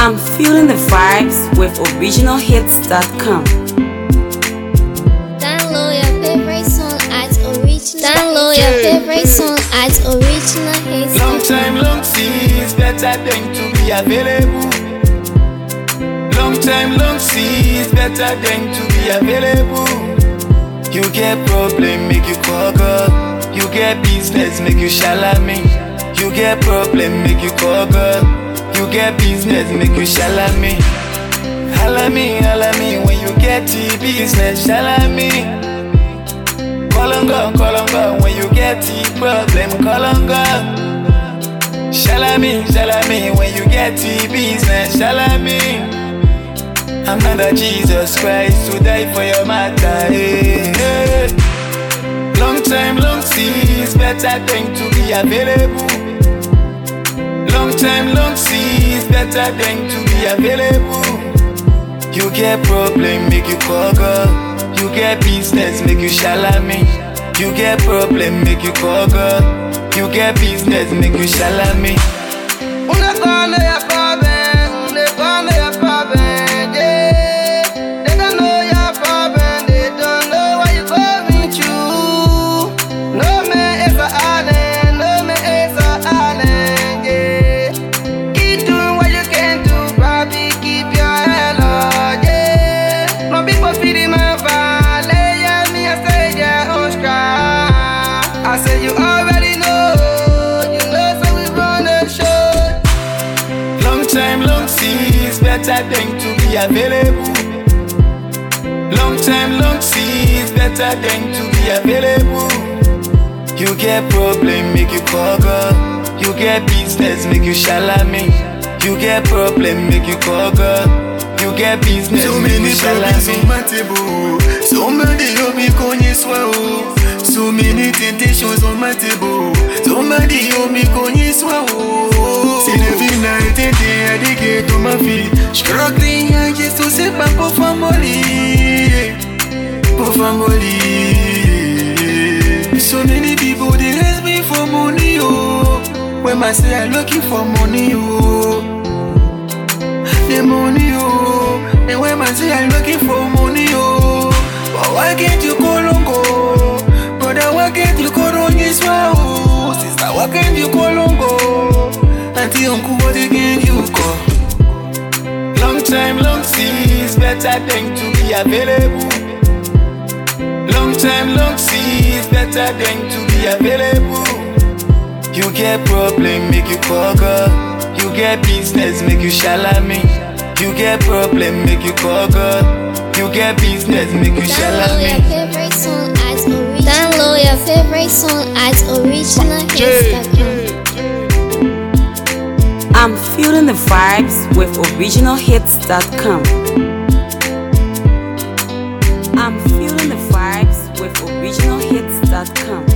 I'm feeling the vibes with originalhits.com. Download your favorite song at Original Hits. Long time, long see, it's better than to be available. Long time, long see, it's better than to be available. You get problem, make you call girl. You get business, make you shala me. You get problem, make you call girl. You get business, make you shala me. Holla me when you get the business, shala me. Call on girl, when you get the problem, call on girl. Shala me, when you get the business, shala me. I'm not a Jesus Christ to die for your matter, hey, hey. Long time, long see, it's better than to be available. Long time, long see, it's better than to be available. You get problem, make you call girl. You get business, make you shala me. You get problem, make you call girl. You get business, make you shala me. Una gonna your problem, they gonna your problem, yeah. They don't know your problem, they don't know what you're going through. No man is a island, no man is a island, yeah. Keep doing what you can do, baby, keep your head up, yeah. No people feeding my valley, yeah, me I say yeah, Oscar. I said you already know, you know so we run the show. Long time, long see, it's better than to be available. Long time, long see, it's better than to be available. You get problem, make you call girl. You get business, make you shala me. You get problem, make you call girl. You get business, So make you many shala problems me. on my table. So many yomi konye swao. So many temptations on my table. So many yomi konye swao. See every night and day I dey get on my feet. Struggling and just to sit back for family. For family. So many people they ask me for money, oh. When I say I'm looking for money, oh. The money, oh. And when I say I'm looking for money, oh. But why can't you call on go? Brother, why can't you call on Israel? Oh. Sister, why can't you call on go? Auntie, uncle, what again you call? Long time, long see, it's better than to be available. Long time, long see, it's better than to be available. You get problem, make you call girl. You get business, make you shala me. You get problem, make you call girl. You get business, make you shala Download your favorite song at originalhits.com. I'm feeling the vibes with originalhits.com. I'm feeling the vibes with originalhits.com.